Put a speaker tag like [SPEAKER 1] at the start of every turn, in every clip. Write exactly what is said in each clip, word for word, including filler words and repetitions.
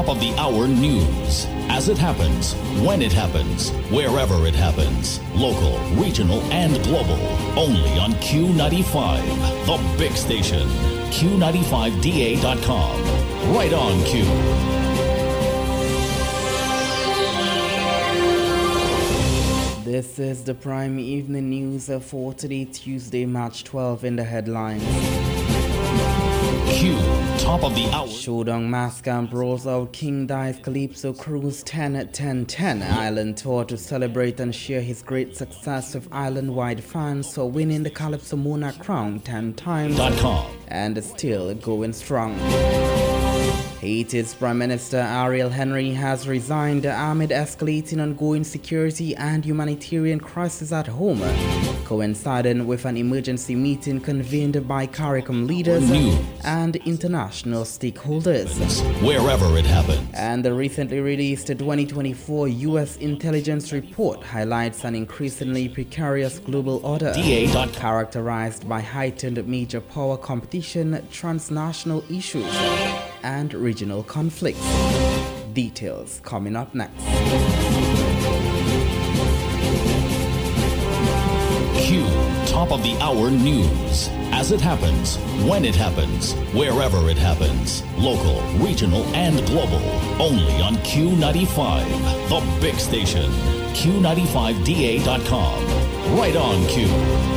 [SPEAKER 1] top of the hour news. As it happens, when it happens, wherever it happens. Local, regional, and global. Only on Q ninety-five, the big station. Q ninety-five D A dot com. Right on Q.
[SPEAKER 2] This is the Prime Evening News for today, Tuesday, March twelfth, in the headlines.
[SPEAKER 1] Q, top of the hour.
[SPEAKER 2] Showdown Mass Camp rolls out King Dice Calypso Cruise ten ten ten Island Tour to celebrate and share his great success with island-wide fans for winning the Calypso Monarch crown ten times and still going strong. Haiti's Prime Minister Ariel Henry has resigned amid escalating ongoing security and humanitarian crisis at home, coinciding with an emergency meeting convened by CARICOM leaders
[SPEAKER 1] News.
[SPEAKER 2] and international stakeholders.
[SPEAKER 1] Wherever it happens.
[SPEAKER 2] And the recently released twenty twenty-four U S intelligence report highlights an increasingly precarious global order characterized by heightened major power competition, transnational issues, and regional conflicts. Details coming up next.
[SPEAKER 1] Q, top of the hour news. As it happens, when it happens, wherever it happens. Local, regional, and global. Only on Q ninety-five, the big station. Q ninety-five D A dot com. Right on Q.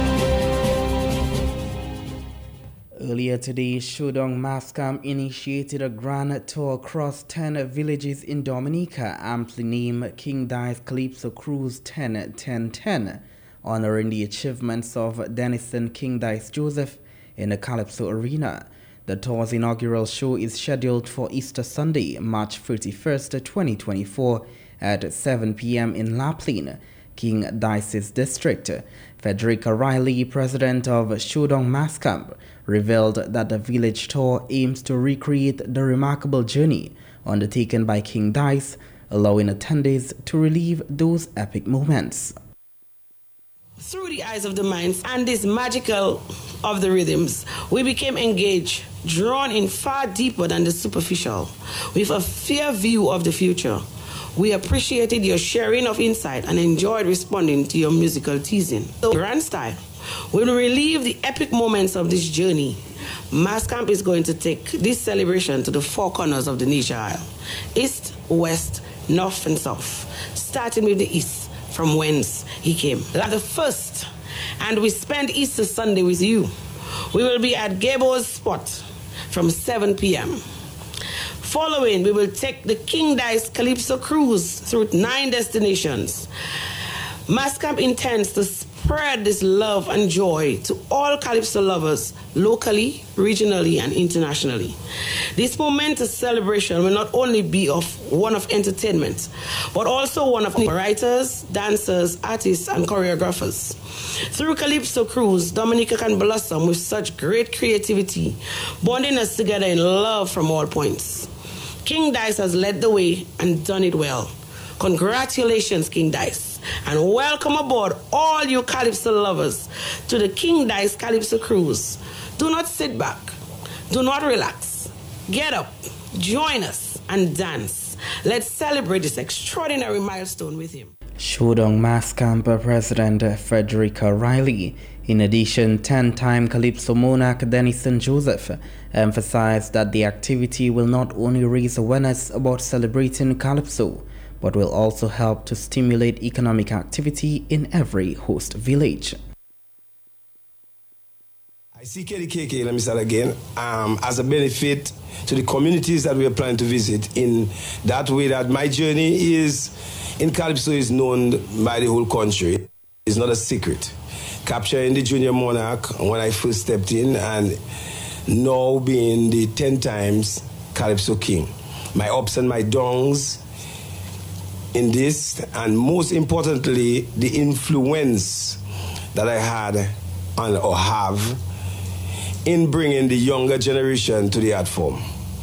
[SPEAKER 2] Earlier today, Showdown Mass Camp initiated a grand tour across ten villages in Dominica, aptly named King Dice Calypso Cruise ten ten ten, honoring the achievements of Denison King Dice Joseph in the Calypso arena. The tour's inaugural show is scheduled for Easter Sunday, March thirty-first, twenty twenty-four at seven p m in La Plaine, King Dice's district. Frederica Riley, president of Showdown Mass Camp, revealed that the village tour aims to recreate the remarkable journey undertaken by King Dice, allowing attendees to relive those epic moments.
[SPEAKER 3] Through the eyes of the minds and this magical of the rhythms, we became engaged, drawn in far deeper than the superficial, with a fair view of the future. We appreciated your sharing of insight and enjoyed responding to your musical teasing. So, grand style, we will relive the epic moments of this journey. Mass Camp is going to take this celebration to the four corners of the Nature Isle: east, west, north, and south, starting with the east, from whence he came. Like the first, and we spend Easter Sunday with you. We will be at Gabo's spot from seven p m Following, we will take the King Dice Calypso Cruise through nine destinations. Mass Camp intends to spread this love and joy to all Calypso lovers, locally, regionally, and internationally. This momentous celebration will not only be of one of entertainment, but also one of writers, dancers, artists, and choreographers. Through Calypso Cruise, Dominica can blossom with such great creativity, bonding us together in love from all points. King Dice has led the way and done it well. Congratulations, King Dice, and welcome aboard all you Calypso lovers to the King Dice Calypso Cruise. Do not sit back. Do not relax. Get up, join us, and dance. Let's celebrate this extraordinary milestone with him.
[SPEAKER 2] Showdown Mass Camp President Frederica Riley, in addition, ten-time Calypso monarch Denison Joseph, emphasized that the activity will not only raise awareness about celebrating Calypso, but will also help to stimulate economic activity in every host village.
[SPEAKER 4] I see K D K K, let me start again, um, as a benefit to the communities that we are planning to visit, in that way that my journey is in Calypso is known by the whole country. It's not a secret. Capturing the Junior Monarch when I first stepped in, and now being the ten times Calypso King. My ups and my downs in this, and most importantly, the influence that I had on, or have in bringing the younger generation to the art form.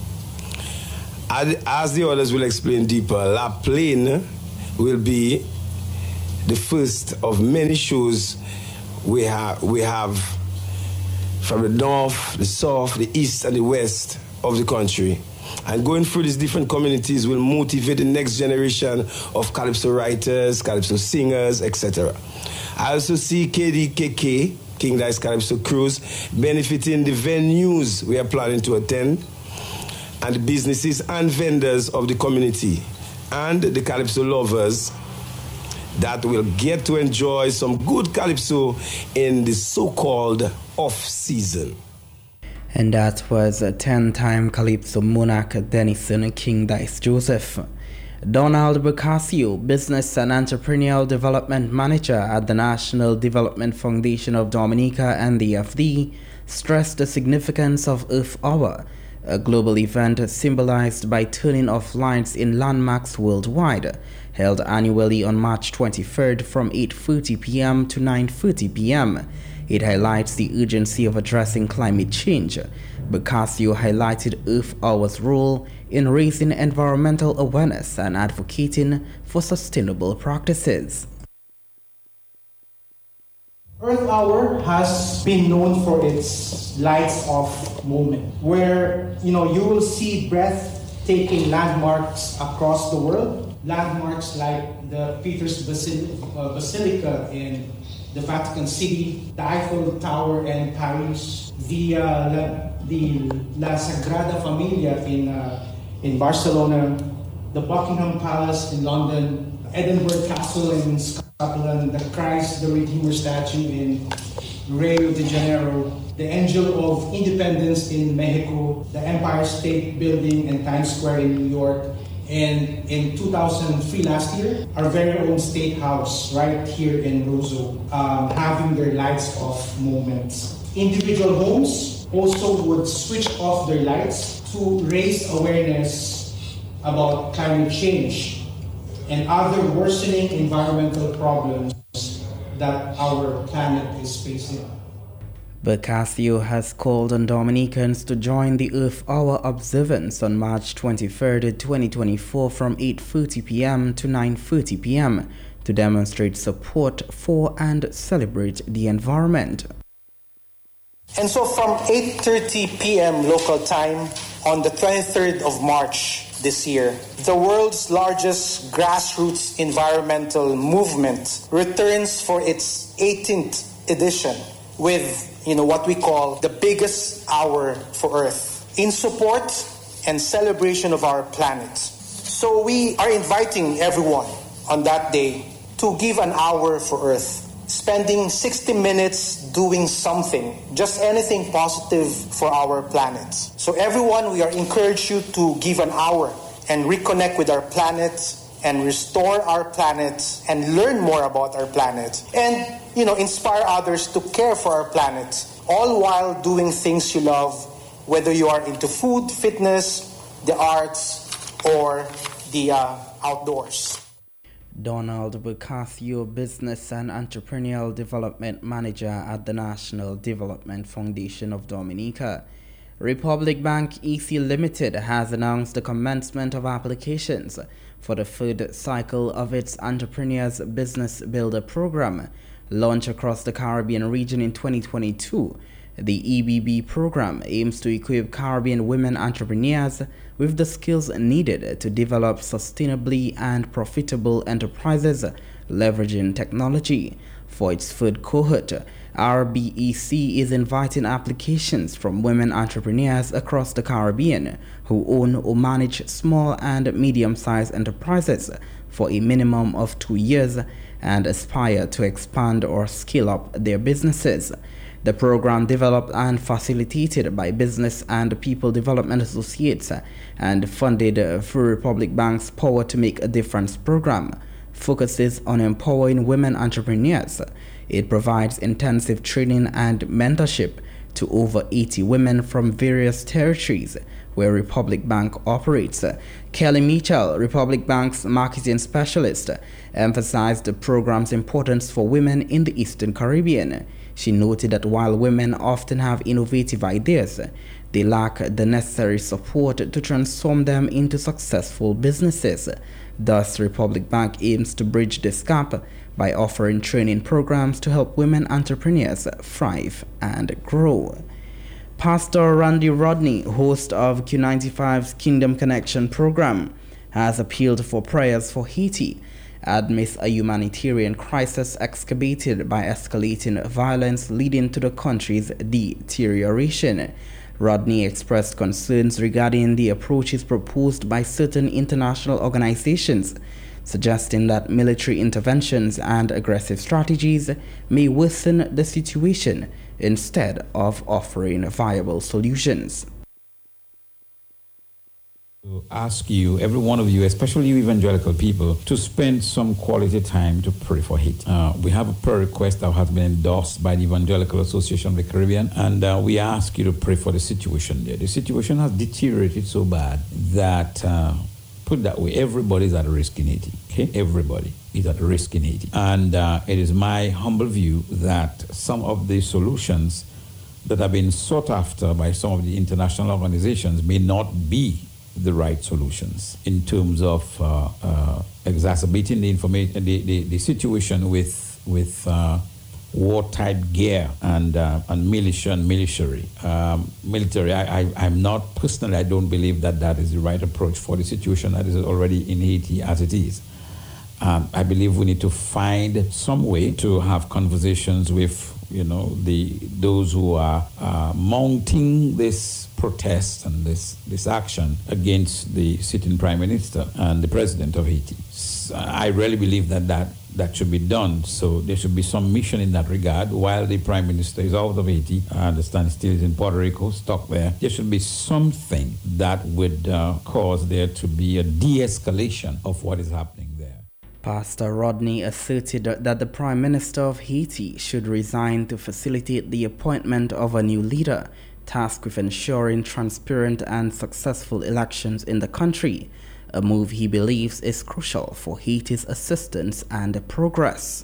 [SPEAKER 4] As the others will explain deeper, La Plaine will be the first of many shows we have, we have from the north, the south, the east, and the west of the country And going through these different communities will motivate the next generation of calypso writers, calypso singers, et cetera. I also see K D K K, King Dice Calypso Cruise, benefiting the venues we are planning to attend, and the businesses and vendors of the community, and the calypso lovers that will get to enjoy some good calypso in the so-called off-season.
[SPEAKER 2] And that was a ten-time Calypso monarch Denison King Dice Joseph. Donald Bocasio, Business and Entrepreneurial Development Manager at the National Development Foundation of Dominica and the F D, stressed the significance of Earth Hour, a global event symbolized by turning off lights in landmarks worldwide, held annually on March twenty-third from eight thirty p m to nine thirty p m It highlights the urgency of addressing climate change. Bocasio highlighted Earth Hour's role in raising environmental awareness and advocating for sustainable practices.
[SPEAKER 5] Earth Hour has been known for its lights off moment, where you know you will see breathtaking landmarks across the world. Landmarks like the Peter's Basil- uh, Basilica in the Vatican City, the Eiffel Tower in Paris, the uh, La, the La Sagrada Familia in uh, in Barcelona, the Buckingham Palace in London, Edinburgh Castle in Scotland, the Christ the Redeemer statue in Rio de Janeiro, the Angel of Independence in Mexico, the Empire State Building in Times Square in New York, and in two thousand three, last year, our very own State House right here in Roseau, um, having their lights off moments. Individual homes also would switch off their lights to raise awareness about climate change and other worsening environmental problems that our planet is facing.
[SPEAKER 2] Bocasio has called on Dominicans to join the Earth Hour observance on March twenty-third, twenty twenty-four from eight thirty p m to nine thirty p m to demonstrate support for and celebrate the environment.
[SPEAKER 6] And so from eight thirty p m local time on the twenty-third of March this year, the world's largest grassroots environmental movement returns for its eighteenth edition with, you know, what we call the biggest hour for Earth, in support and celebration of our planet. So we are inviting everyone on that day to give an hour for Earth, spending sixty minutes doing something, just anything positive for our planet. So everyone, we are encourage you to give an hour and reconnect with our planet and restore our planet and learn more about our planet and, you know, inspire others to care for our planet, all while doing things you love, whether you are into food, fitness, the arts, or the uh, outdoors.
[SPEAKER 2] Donald Bocasio, Business and Entrepreneurial Development Manager at the National Development Foundation of Dominica. Republic Bank E C Limited has announced the commencement of applications for the third cycle of its Entrepreneurs Business Builder program, launched across the Caribbean region in twenty twenty-two. The E B B program aims to equip Caribbean women entrepreneurs with the skills needed to develop sustainably and profitable enterprises leveraging technology. For its third cohort, R B E C is inviting applications from women entrepreneurs across the Caribbean who own or manage small and medium-sized enterprises for a minimum of two years and aspire to expand or scale up their businesses. The program, developed and facilitated by Business and People Development Associates and funded through Republic Bank's Power to Make a Difference program, focuses on empowering women entrepreneurs. It provides intensive training and mentorship to over eighty women from various territories where Republic Bank operates. Kelly Mitchell, Republic Bank's marketing specialist, emphasized the program's importance for women in the Eastern Caribbean. She noted that while women often have innovative ideas, they lack the necessary support to transform them into successful businesses. Thus, Republic Bank aims to bridge this gap by offering training programs to help women entrepreneurs thrive and grow. Pastor Randy Rodney, host of Q ninety-five's Kingdom Connection program, has appealed for prayers for Haiti amidst a humanitarian crisis exacerbated by escalating violence leading to the country's deterioration. Rodney expressed concerns regarding the approaches proposed by certain international organizations, suggesting that military interventions and aggressive strategies may worsen the situation instead of offering viable solutions.
[SPEAKER 7] To ask you, every one of you, especially you evangelical people, to spend some quality time to pray for Haiti. Uh, we have a prayer request that has been endorsed by the Evangelical Association of the Caribbean, and uh, we ask you to pray for the situation there. The situation has deteriorated so bad that, uh, put it that way, everybody's at risk in Haiti. Okay, everybody is at risk in Haiti, and uh, it is my humble view that some of the solutions that have been sought after by some of the international organizations may not be the right solutions in terms of uh, uh, exacerbating the information, the, the, the situation with with uh, war-type gear and uh, and militia and military. Um, military. I, I I'm not personally. I don't believe that that is the right approach for the situation that is already in Haiti as it is. Um, I believe we need to find some way to have conversations with, you know, the those who are uh, mounting this protest and this, this action against the sitting prime minister and the president of Haiti. So I really believe that, that that should be done. So there should be some mission in that regard while the prime minister is out of Haiti. I understand still is in Puerto Rico, stuck there. There should be something that would uh, cause there to be a de-escalation of what is happening there.
[SPEAKER 2] Pastor Rodney asserted that the Prime Minister of Haiti should resign to facilitate the appointment of a new leader, tasked with ensuring transparent and successful elections in the country, a move he believes is crucial for Haiti's assistance and progress.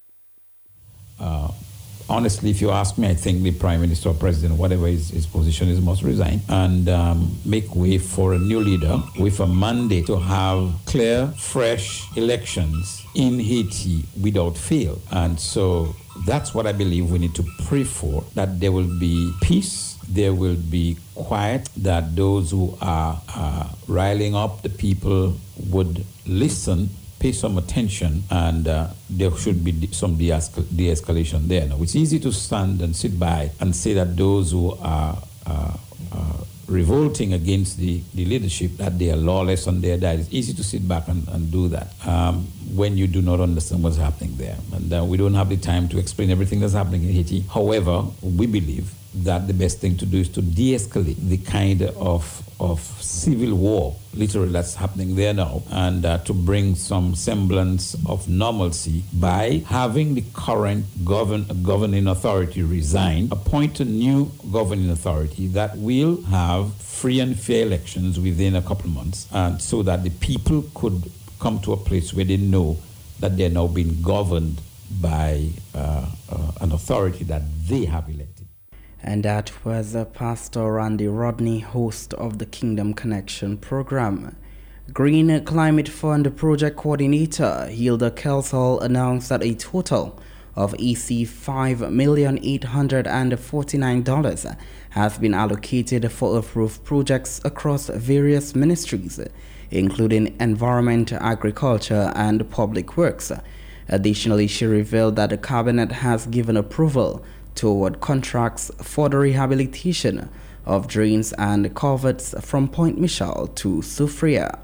[SPEAKER 7] Uh, honestly, if you ask me, I think the Prime Minister or President, whatever his, his position is, must resign and um, make way for a new leader with a mandate to have clear, fresh elections in Haiti without fail. And so that's what I believe we need to pray for, that there will be peace, there will be quiet, that those who are uh, riling up the people would listen, pay some attention, and uh, there should be some de-escalation there. Now, it's easy to stand and sit by and say that those who are uh, uh, revolting against the, the leadership, that they are lawless and they're that. It's easy to sit back and, and do that um, when you do not understand what's happening there. And uh, we don't have the time to explain everything that's happening in Haiti. However, we believe that the best thing to do is to de-escalate the kind of of civil war, literally, that's happening there now, and uh, to bring some semblance of normalcy by having the current govern, governing authority resign, appoint a new governing authority that will have free and fair elections within a couple of months, and so that the people could come to a place where they know that they're now being governed by uh, uh, an authority that they have elected.
[SPEAKER 2] And that was uh, Pastor Randy Rodney, host of the Kingdom Connection program. Green Climate Fund project coordinator Hilda Kelsall announced that a total of E C five million eight hundred forty-nine dollars has been allocated for approved projects across various ministries, including Environment, Agriculture, and Public Works. Additionally, she revealed that the Cabinet has given approval toward contracts for the rehabilitation of drains and culverts from Point Michel to Soufriere.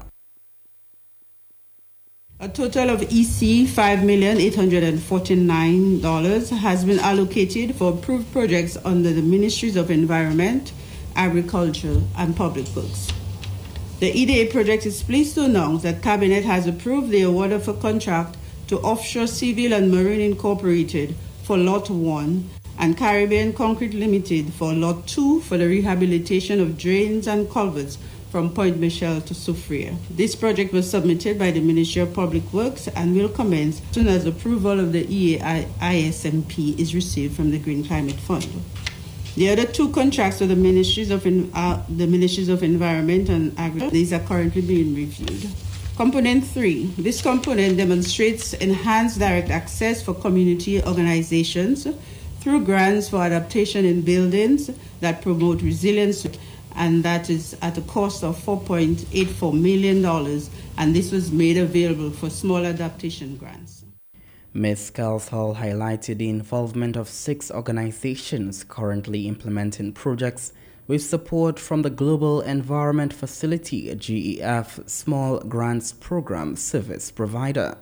[SPEAKER 3] A total of E C five million eight hundred forty-nine dollars has been allocated for approved projects under the Ministries of Environment, Agriculture, and Public Works. The E D A project is pleased to announce that Cabinet has approved the award of a contract to Offshore Civil and Marine Incorporated for Lot one and Caribbean Concrete Limited for Lot two for the rehabilitation of drains and culverts from Point Michel to Soufriere. This project was submitted by the Ministry of Public Works and will commence as soon as approval of the E A I S M P is received from the Green Climate Fund. The other two contracts for the Ministries of uh, the Ministries of Environment and Agriculture, these are currently being reviewed. Component three. This component demonstrates enhanced direct access for community organizations
[SPEAKER 8] through grants for adaptation in buildings that promote resilience, and that is at a cost of four point eight four million dollars, and this was made available for small adaptation grants.
[SPEAKER 2] Miz Kelsall highlighted the involvement of six organizations currently implementing projects with support from the Global Environment Facility, G E F, Small Grants Program Service Provider.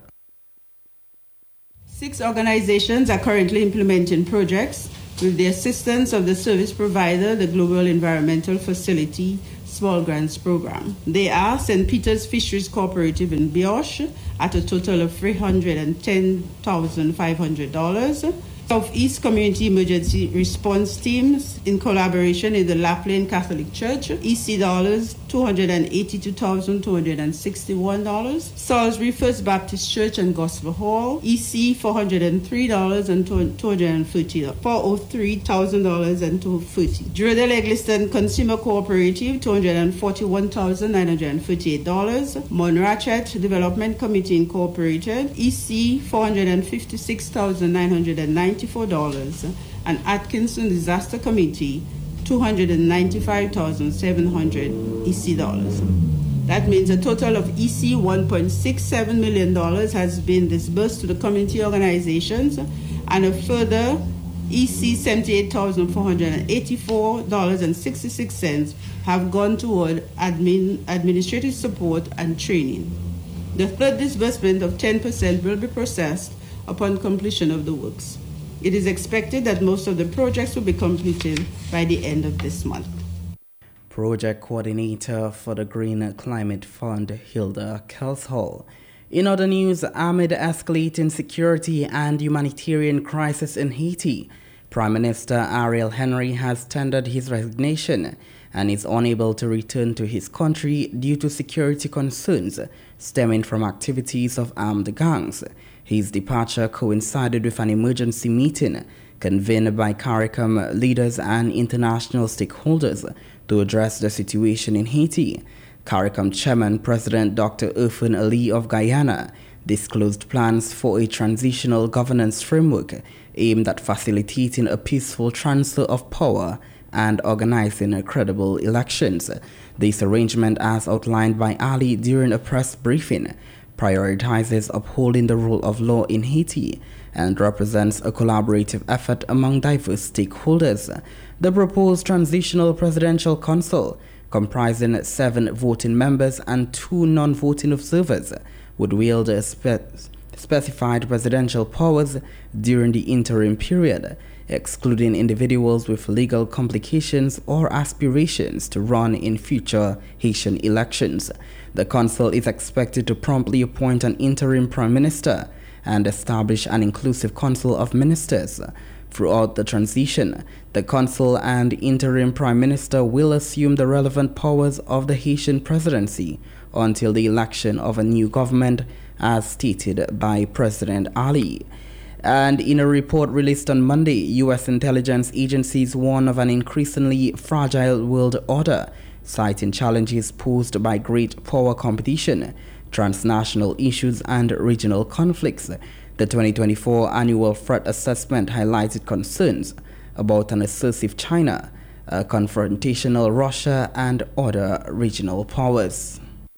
[SPEAKER 8] Six organizations are currently implementing projects with the assistance of the service provider, the Global Environmental Facility Small Grants Program. They are Saint Peter's Fisheries Cooperative in Bioche at a total of three hundred ten thousand five hundred dollars. Southeast Community Emergency Response Teams in collaboration with the Laplain Catholic Church, E C dollars two hundred eighty-two thousand two hundred sixty-one dollars. Salisbury First Baptist Church and Gospel Hall, E C four hundred three dollars and two hundred thirty dollars, four hundred three thousand dollars and two hundred thirty dollars. Druidel Eggleston Consumer Cooperative, two hundred forty-one thousand nine hundred thirty-eight dollars. Monrachet Development Committee Incorporated, E C four hundred fifty-six thousand nine hundred ninety-four dollars, and Atkinson Disaster Committee, two hundred ninety-five thousand seven hundred E C dollars. That means a total of E C one point six seven million dollars has been disbursed to the community organizations, and a further E C seventy-eight thousand four hundred eighty-four dollars and sixty-six cents have gone toward admin, administrative support and training. The third disbursement of ten percent will be processed upon completion of the works. It is expected that most of the projects will be completed by the end of this month.
[SPEAKER 2] Project Coordinator for the Green Climate Fund, Hilda Kelsall. In other news, amid escalating security and humanitarian crisis in Haiti, Prime Minister Ariel Henry has tendered his resignation and is unable to return to his country due to security concerns stemming from activities of armed gangs. His departure coincided with an emergency meeting convened by CARICOM leaders and international stakeholders to address the situation in Haiti. CARICOM Chairman President Doctor Irfan Ali of Guyana disclosed plans for a transitional governance framework aimed at facilitating a peaceful transfer of power and organizing credible elections. This arrangement, as outlined by Ali during a press briefing, prioritizes upholding the rule of law in Haiti and represents a collaborative effort among diverse stakeholders. The proposed Transitional Presidential Council, comprising seven voting members and two non-voting observers, would wield spe specified presidential powers during the interim period, excluding individuals with legal complications or aspirations to run in future Haitian elections. The council is expected to promptly appoint an interim prime minister and establish an inclusive council of ministers. Throughout the transition, the council and interim prime minister will assume the relevant powers of the Haitian presidency until the election of a new government, as stated by President Ali. And in a report released on Monday, U S intelligence agencies warn of an increasingly fragile world order, citing challenges posed by great power competition, transnational issues, and regional conflicts. The twenty twenty-four annual threat assessment highlighted concerns about an assertive China, a confrontational Russia, and other regional powers.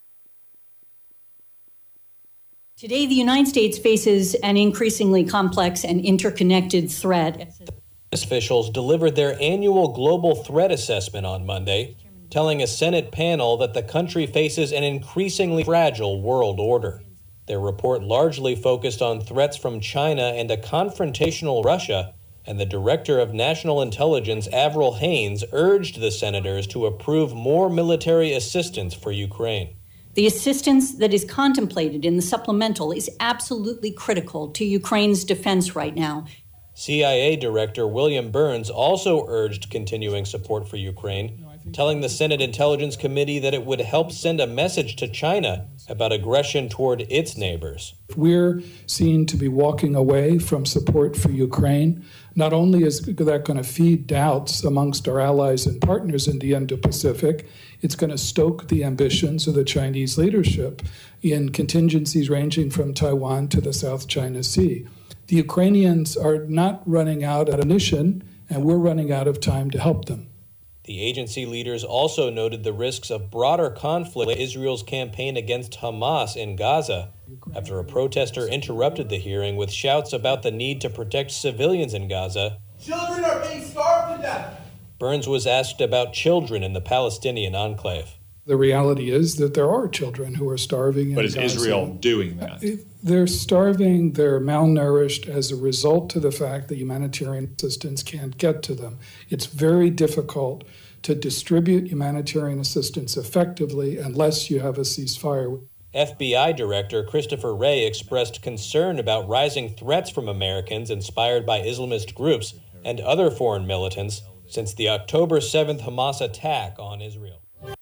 [SPEAKER 9] Today, the United States faces an increasingly complex and interconnected threat.
[SPEAKER 10] Officials delivered their annual global threat assessment on Monday, telling a Senate panel that the country faces an increasingly fragile world order. Their report largely focused on threats from China and a confrontational Russia, and the Director of National Intelligence, Avril Haines, urged the senators to approve more military assistance for Ukraine.
[SPEAKER 9] The assistance that is contemplated in the supplemental is absolutely critical to Ukraine's defense right now.
[SPEAKER 10] C I A Director William Burns also urged continuing support for Ukraine, telling the Senate Intelligence Committee that it would help send a message to China about aggression toward its neighbors.
[SPEAKER 11] We're seen to be walking away from support for Ukraine. Not only is that going to feed doubts amongst our allies and partners in the Indo-Pacific, it's going to stoke the ambitions of the Chinese leadership in contingencies ranging from Taiwan to the South China Sea. The Ukrainians are not running out of ammunition, and we're running out of time to help them.
[SPEAKER 10] The agency leaders also noted the risks of broader conflict with Israel's campaign against Hamas in Gaza, after a protester interrupted the hearing with shouts about the need to protect civilians in Gaza.
[SPEAKER 12] Children are being starved to death.
[SPEAKER 10] Burns was asked about children in the Palestinian enclave.
[SPEAKER 11] The reality is that there are children who are starving in
[SPEAKER 13] But is
[SPEAKER 11] Gaza.
[SPEAKER 13] Israel doing that?
[SPEAKER 11] They're starving, they're malnourished as a result of the fact that humanitarian assistance can't get to them. It's very difficult to distribute humanitarian assistance effectively unless you have a ceasefire.
[SPEAKER 10] F B I Director Christopher Wray expressed concern about rising threats from Americans inspired by Islamist groups and other foreign militants since the October seventh Hamas attack on Israel.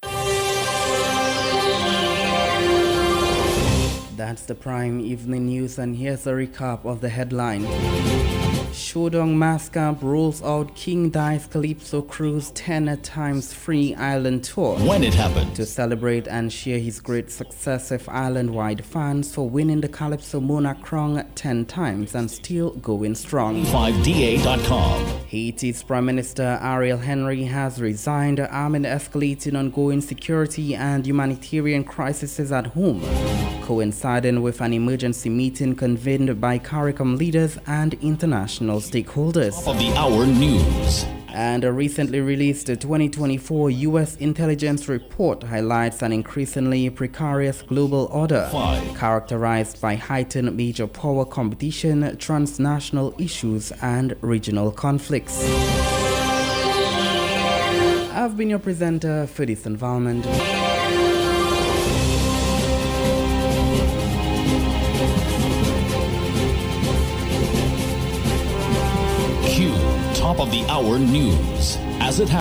[SPEAKER 2] That's the Prime Evening News, and here's a recap of the headline. Shodong Mass Camp rolls out King Dice Calypso Cruise ten times free island tour.
[SPEAKER 1] When it happened.
[SPEAKER 2] To celebrate and share his great success with island-wide fans for winning the Calypso Monarch Crown ten times and still going strong.
[SPEAKER 1] five D A dot com.
[SPEAKER 2] Haiti's Prime Minister Ariel Henry has resigned amid escalating ongoing security and humanitarian crises at home, coinciding with an emergency meeting convened by CARICOM leaders and international stakeholders.
[SPEAKER 1] Top of the hour news.
[SPEAKER 2] And a recently released twenty twenty-four U S intelligence report highlights an increasingly precarious global order,
[SPEAKER 1] Five.
[SPEAKER 2] characterized by heightened major power competition, transnational issues, and regional conflicts. I've been your presenter for this environment.
[SPEAKER 1] Q. Top of the hour news. As it happens.